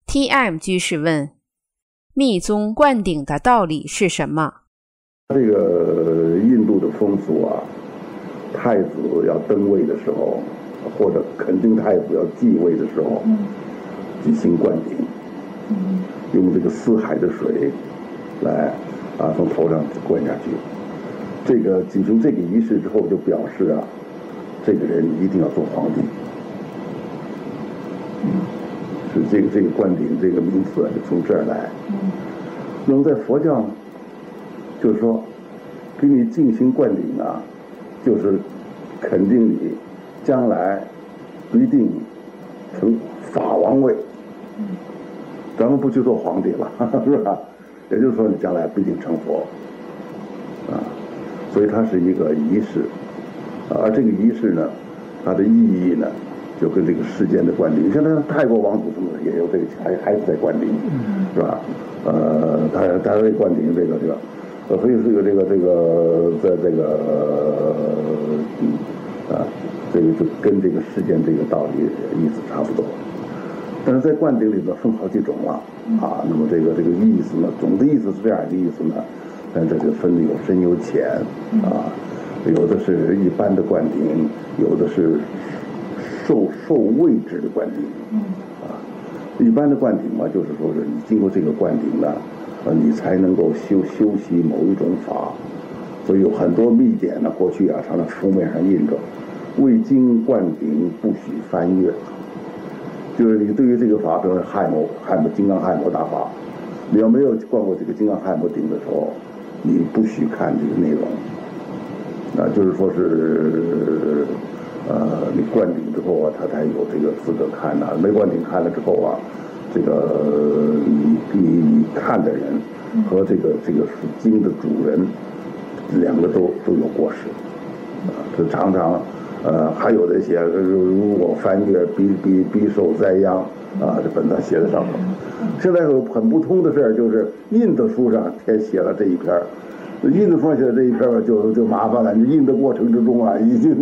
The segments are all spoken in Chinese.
TM 居士问：密宗灌顶的道理是什么？ 这个印度的风俗啊，太子要登位的时候，或者肯定太子要继位的时候，举行灌顶，用这个四海的水来从头上灌下去。这个举行这个仪式之后，就表示这个人一定要做皇帝。是这个灌顶这个名词就从这儿来。那么在佛教，就是说，给你进行灌顶就是肯定你将来一定成法王位。咱们不去做皇帝了，是吧？也就是说，你将来必定成佛。所以它是一个仪式，而这个仪式呢，它的意义呢，就跟这个世间的灌顶，像那泰国王祖什么的也有这个，还是在灌顶，是吧？他会灌顶这个，所以这个在这个就跟这个世间这个道理意思差不多。但是在灌顶里头分好几种了那么这个意思呢，总的意思是这样的意思呢，但这就分的有深有浅有的是一般的灌顶，有的是受位置的灌顶一般的灌顶嘛，就是说是你经过这个灌顶呢，你才能够修习某一种法。所以有很多密典呢，过去常常封面上印着未经灌顶不许翻阅，就是你对于这个法，比如说金刚亥摩大法，你要没有灌过这个金刚亥摩顶的时候，你不许看这个内容。就是说是你灌顶之后他才有这个资格看没灌顶看了之后这个你看的人和这个经的主人两个都有过失这常常还有这些如果翻阅必受灾殃这本子写在上头。现在有很不通的事就是印的书上写了这一篇，印的书上写的这一篇就麻烦了，你印的过程之中已经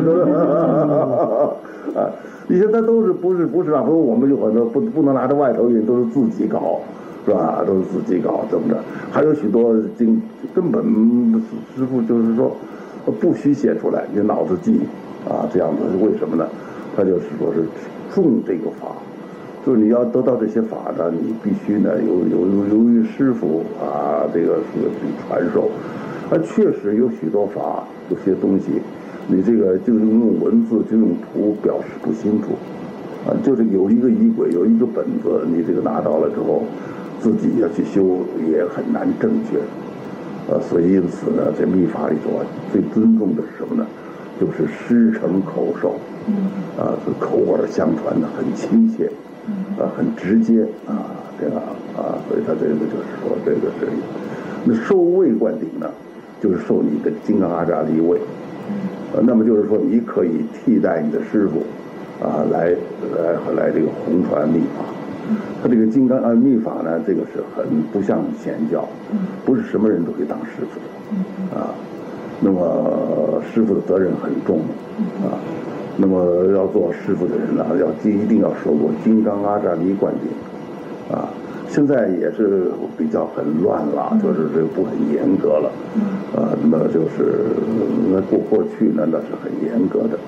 以前它都是不是我们有很多不能拿着外头印，都是自己搞，是吧？都是自己搞，怎么着？还有许多经根本师父就是说不许写出来，你脑子记这样子，为什么呢？他就是说是重这个法，就是你要得到这些法呢，你必须呢由于师父这个传授，确实有许多法，有些东西，你这个就用文字就用图表示不清楚就是有一个仪轨，有一个本子，你这个拿到了之后，自己要去修也很难正确所以因此呢，在密法里头最尊重的是什么呢？就是师承口授是口耳相传的，很亲切很直接这个所以他这个就是说这个是那受位灌顶呢，就是受你的金刚阿扎离位那么就是说你可以替代你的师父来这个弘传密法。他这个金刚密法呢，这个是很不像显教不是什么人都可以当师父的那么师父的责任很重那么要做师父的人呢，一定要受过金刚阿扎离灌顶现在也是比较很乱了，就是这个不很严格了那么就是过去呢那是很严格的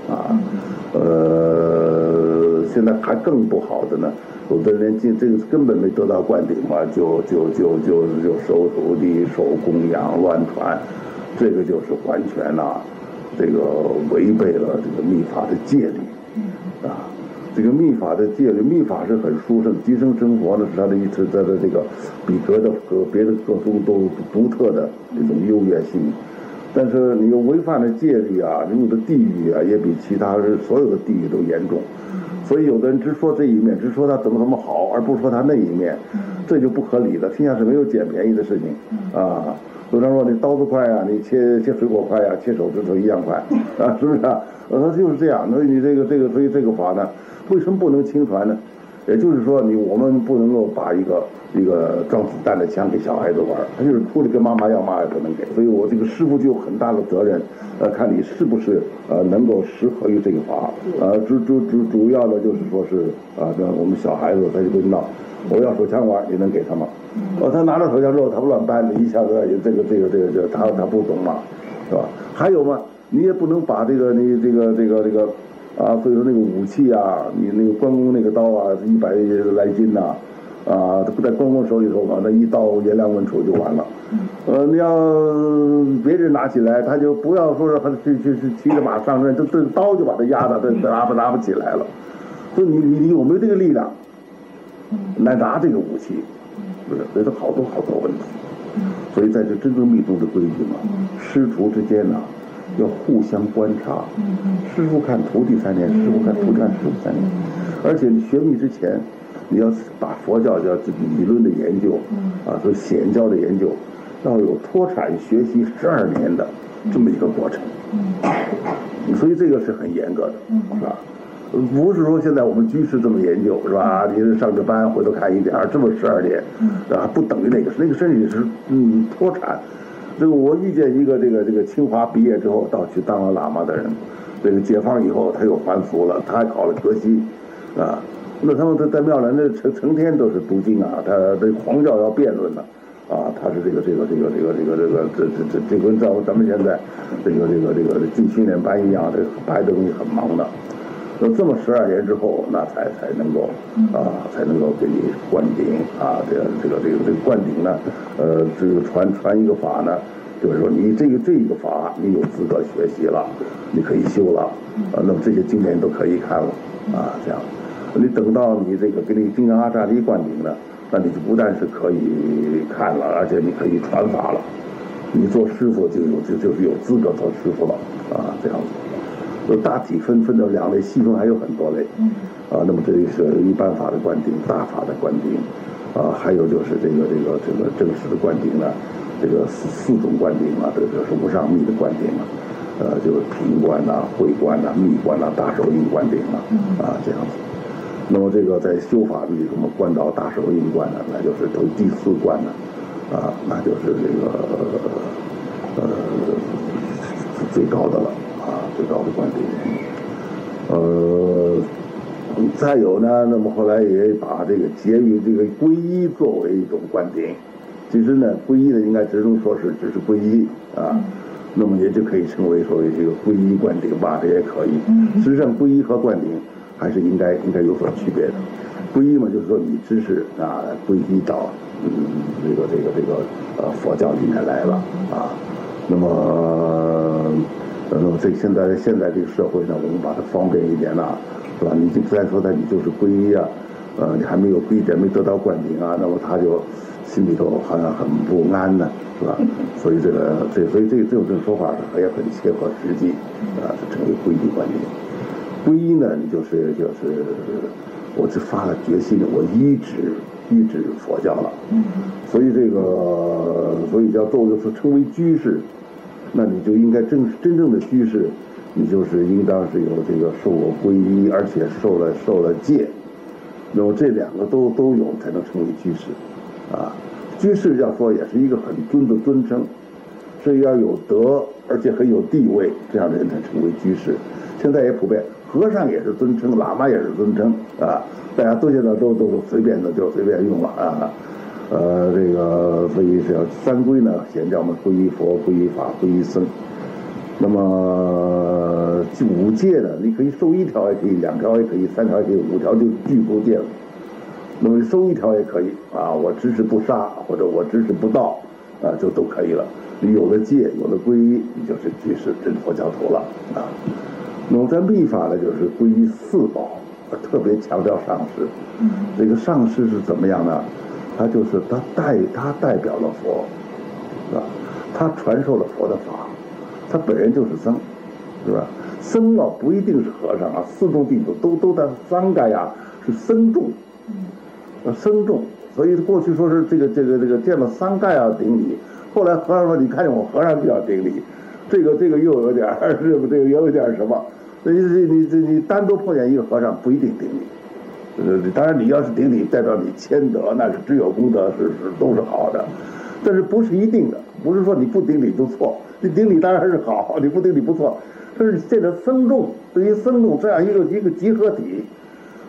现在还更不好的呢，有的人这个根本没得到灌顶嘛，就收徒弟、收供养、乱传，这个就是完全这个违背了这个密法的戒律这个密法的戒律，密法是很殊胜，即生生活呢是它的一次在的这个比别的各宗都独特的这种优越性。但是你又违反了戒律入的地狱也比其他所有的地狱都严重。所以有的人只说这一面，只说他怎么好，而不说他那一面，这就不合理了。天下是没有捡便宜的事情有人说你刀子快你切水果快切手指头一样快是不是他就是这样。所以你所以这个法呢，为什么不能轻传呢？也就是说我们不能够把一个装子弹的枪给小孩子玩，他就是出来跟妈妈要，妈也不能给。所以我这个师父就有很大的责任看你是不是能够适合于这个法主要的就是说是我们小孩子他就跟闹我要手枪玩，你能给他吗？他拿着手枪之后，他不乱搬，你一下子这个他不懂嘛，是吧？还有嘛，你也不能把你所以说那个武器啊，你那个关公那个刀啊，100来斤呐，在关公手里头嘛，那一刀颜良文丑就完了。你要别人拿起来，他就不要说是去骑着马上阵，这刀就把他压的，拿不起来了。所以你有没有这个力量来拿这个武器？不是，这都好多问题。所以在这真正密宗的规矩嘛，师徒之间呢，要互相观察。师傅看徒弟3年，师傅看徒弟看师傅3年。而且你学密之前，你要把佛教叫理论的研究，和显教的研究，要有脱产学习12年的这么一个过程。所以这个是很严格的，是吧？不是说现在我们居士这么研究，是吧？你上个班回头看一点，这么12年，不等于那个身体是脱产。这个我遇见一个这个清华毕业之后去当了喇嘛的人，这个解放以后他又还俗了，他还考了格西，那他们在庙里那成天都是读经啊，他这黄教要辩论呢，他是这跟咱们现在这个进训练班一样，这排的东西很忙的。这么12年之后，那才能够给你灌顶啊！这个灌顶呢，这个传一个法呢，就是说你这个法你有资格学习了，你可以修了，那么这些经典都可以看了这样。你等到你这个给你金刚阿扎利灌顶呢，那你就不但是可以看了，而且你可以传法了。你做师傅就是有资格做师傅了这样子。大体分成2类，细分还有很多类，那么这是一般法的灌顶，大法的灌顶，还有就是这个正式的灌顶呢，这个4种灌顶这是无上密的灌顶就是平灌会灌密灌大手印灌顶这样子。那么这个在修法里，我们灌到大手印灌呢，那就是都第4灌那就是这个最高的了。最高的灌顶，再有呢，那么后来也把这个结于这个皈依作为一种灌顶。其实呢，皈依的应该只能说是只是皈依那么也就可以称为所谓这个皈依灌顶吧，这也可以。实际上，皈依和灌顶还是应该有所区别的。皈依嘛，就是说你知识皈依到这个佛教里面来了那么现在这个社会呢，我们把它方便一点是吧？你就再说你就是皈依你还没有皈依，没得到灌顶那么他就心里头好像很不安呢，是吧？所以所以这种说法也很切合实际称为皈依灌顶。皈依呢，你就是我只发了决心，我依止佛教了。所以所以叫就是称为居士。那你就应该真正的居士，你就是应当是有这个受过皈依，而且受了戒，那么这2个都有才能成为居士居士要说也是一个很尊称，是要有德而且很有地位，这样的人才成为居士。现在也普遍，和尚也是尊称，喇嘛也是尊称大家都现在都随便的就随便用了所以是要3皈呢，显教我们皈依佛、皈依法、皈依僧。那么5戒呢，你可以受1条也可以，2条也可以，3条也可以，5条就具足戒了。那么收1条也可以我知识不杀，或者我知识不盗就都可以了。你有了戒，有了皈依，你就是居士真佛教徒了那么在密法呢，就是皈依4宝，特别强调上师。这个上师是怎么样呢？他就是他代表了佛，他传授了佛的法，他本人就是僧，是吧？僧不一定是和尚4众弟子都在桑盖是僧众，僧众。所以过去说是这个见了桑盖顶礼，后来和尚说你看见我和尚就要顶礼，这个又有点这个也有点什么？你单独碰见一个和尚不一定顶礼。当然，你要是顶礼，代表你谦德，那是只有功德，都是好的，但是不是一定的，不是说你不顶礼就错，你顶礼当然是好，你不顶礼不错。但是这个僧众对于僧众这样一个集合体，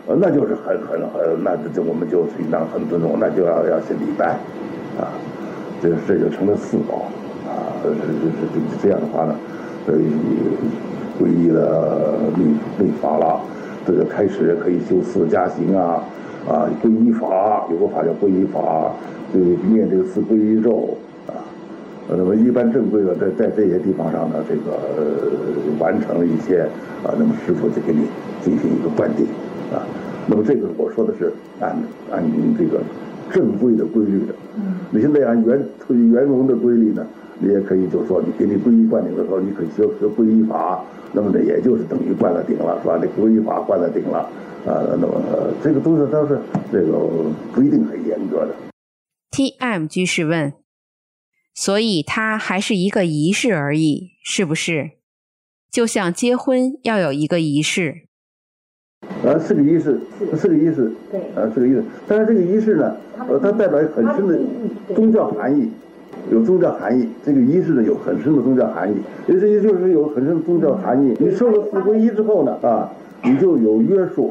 那就是那这我们就应当很尊重，那就要献礼拜，啊，这就成了4宝，啊，这样的话呢，皈依了律法了，这个开始可以修4加行啊，皈依法有个法叫皈依法，就念这个4皈依咒啊。那么一般正规的在这些地方上呢，这个完成了一些啊，那么师傅就给你进行一个灌顶啊。那么这个我说的是按这个正规的规律的。你现在按圆融的规律呢，你也可以就说你给你皈依灌顶的时候，你可以学皈依法，那么这也就是等于灌了顶了，是吧？这皈依法灌了顶了啊。那么这个都是这个不一定很严格的。 TM 居士问。所以它还是一个仪式而已，是不是？就像结婚要有一个仪式。 是个仪式，是个仪式，对，是个仪式。但是这个仪式呢，它代表很深的宗教含义，有宗教含义。这个仪式呢有很深的宗教含义，也就是有很深的宗教含义。你受了4皈依之后呢，你就有约束，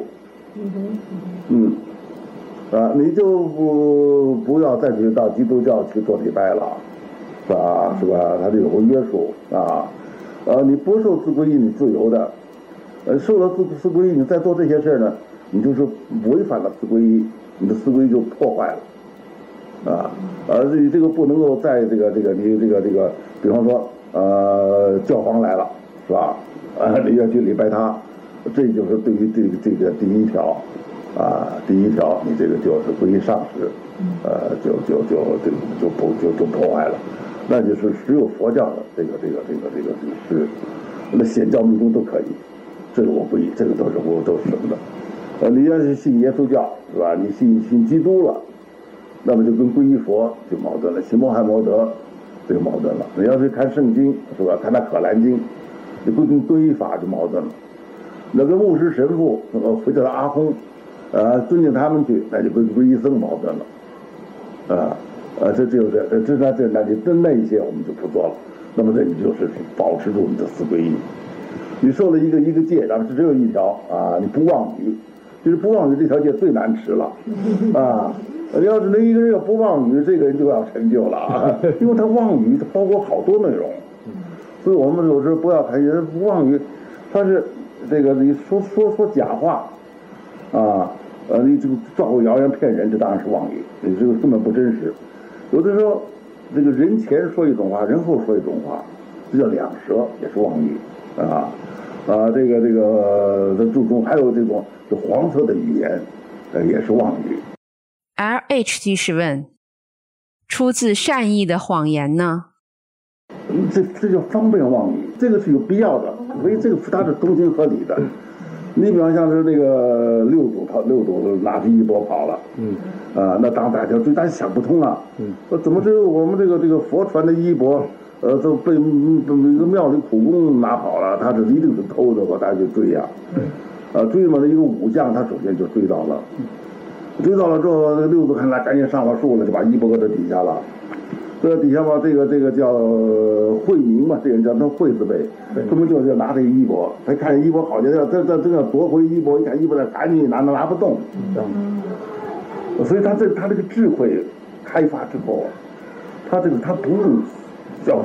你就不要再去到基督教去做礼拜了。是吧？它就有个约束啊，你不受4皈依，你自由的，受了四皈依，你再做这些事呢，你就是违反了4皈依，你的4皈依就破坏了，这个不能够在这个你这个，比方说教皇来了，是吧？你要去礼拜他，这就是对于这个第1条，你这个就是皈依上师，就破坏了。那就是只有佛教的这个是，那显教密宗都可以，这个我不依，这个都是什么的。你要是信耶稣教是吧？你信基督了，那么就跟皈依佛就矛盾了，信穆罕默德这个矛盾了。你要是看圣经是吧？看那可兰经，你跟皈依法就矛盾了。那个牧师神父回到了阿訇，尊敬他们去，那就跟皈依僧矛盾了，这那一些我们就不做了。那么这你就是保持住你的4皈依。你受了一个戒，咱们只有1条你不妄语。其实不妄语这条戒最难持了你要是能一个人要不妄语，这个人就要成就了因为他妄语它包括好多内容，所以我们有时候不要看人不妄语，他是这个你说假话你这个造谣言骗人，这当然是妄语，你这个根本不真实。有的时候，这个人前说一种话，人后说一种话，这叫两舌，也是妄语这个注重还有这种黄色的语言，也是妄语。 LH 居士问：出自善意的谎言呢？ 这叫方便妄语，这个是有必要的，所以这个它是合情合理的。你比方像是那个六祖拿着衣钵跑了，那当大家追，大家想不通怎么我们这个佛传的衣钵，都被一个庙里苦工拿跑了，他这一定是偷的吧？大家就追追嘛，一个武将他首先就追到了，追到了之后，六祖看来赶紧上了树了，就把衣钵搁这底下了。这底下吧，这个叫慧明嘛，这个叫那慧字辈，根本就是拿这个衣钵，他看衣钵好像这要夺回衣钵，一看衣钵赶紧拿不动，所以他这个智慧开发之后，他不用要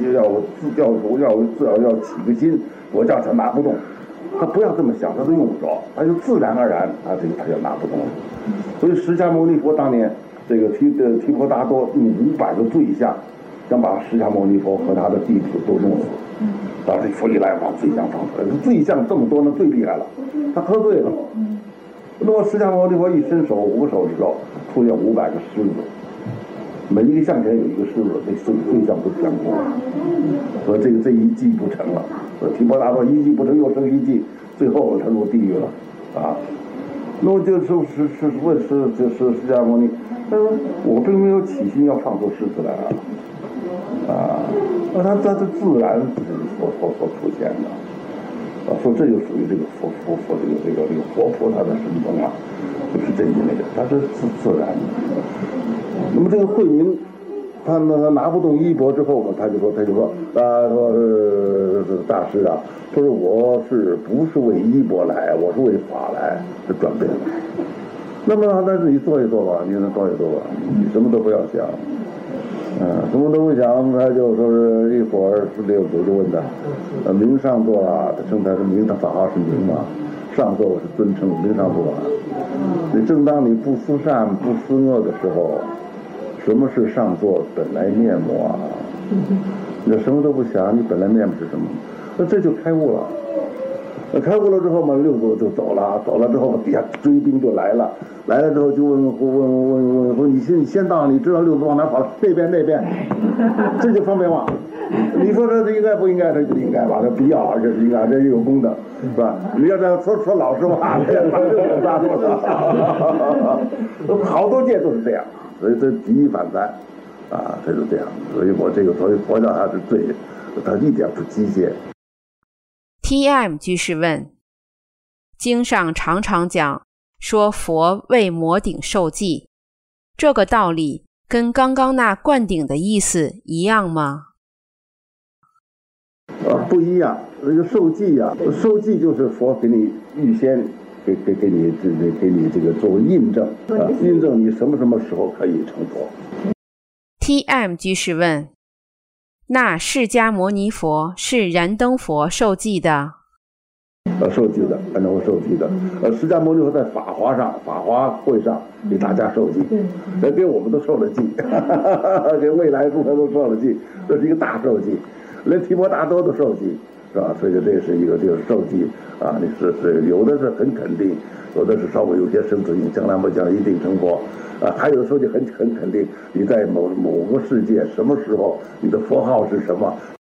起个心，我叫他拿不动，他不要这么想，他都用不着，他就自然而然他就拿不动了。所以释迦牟尼佛当年。这个提婆达多用500个醉象，想把释迦牟尼佛和他的弟子都弄死。当时佛一来把醉象放出来，醉象这么多呢，最厉害了。他喝醉了，那么释迦牟尼佛一伸手，5个手指头出现500个狮子，每一个象前有一个狮子，这醉象都降服了。所以这一计不成了，提婆达多一计不成又生一计，最后他入地狱了那么就是问释迦牟尼，他说我并没有起心要放出狮子来那他自然所出现的说这就属于这个佛这个活菩萨的神通就是这一类的，它是自然的。那么这个慧明他拿不动衣钵之后嘛，他就说说是大师啊，他说我不是为衣钵来，我是为法来的转变。那么那你做一做吧，你做一做吧，你什么都不要想，什么都不想，他就说是一会儿六祖就问他，明上座啊，他称他是明，他法号是明嘛，上座我是尊称明上座啊。你正当你不思善不思恶的时候，什么是上座本来面目啊？你什么都不想，你本来面目是什么？那这就开悟了。开悟了之后嘛，六祖就走了之后底下追兵就来了之后就问你先到，你知道六祖往哪跑了？那边，这就方便忘。你说这应该不应该？这就应该吧，这必要，而且是应该，这有功德，是吧？你要这样说老实话，把六祖抓住了，好多届都是这样，所以这举一反三，他就这样。所以佛教它是它一点不机械。 TM 居士问：经上常常讲说佛为摩顶受记，这个道理跟刚刚那灌顶的意思一样吗？ 不一样。这个受记啊，受记就是佛给你预先给你这个作为印证，印证你什么时候可以成佛。 TM 居士问：那释迦牟尼佛是燃灯佛受记的？ 受记的，反正我受记的。释迦牟尼佛在法华会上给大家受记，给我们都受了记，给未来诸佛都受了记，这是一个大受记，连提婆达多都受记，是吧？所以这是一个就是受记啊，你是有的是很肯定，有的是稍微有些生死性，将来不将来一定成佛。还有的受记很肯定，你在某个世界什么时候，你的佛号是什么。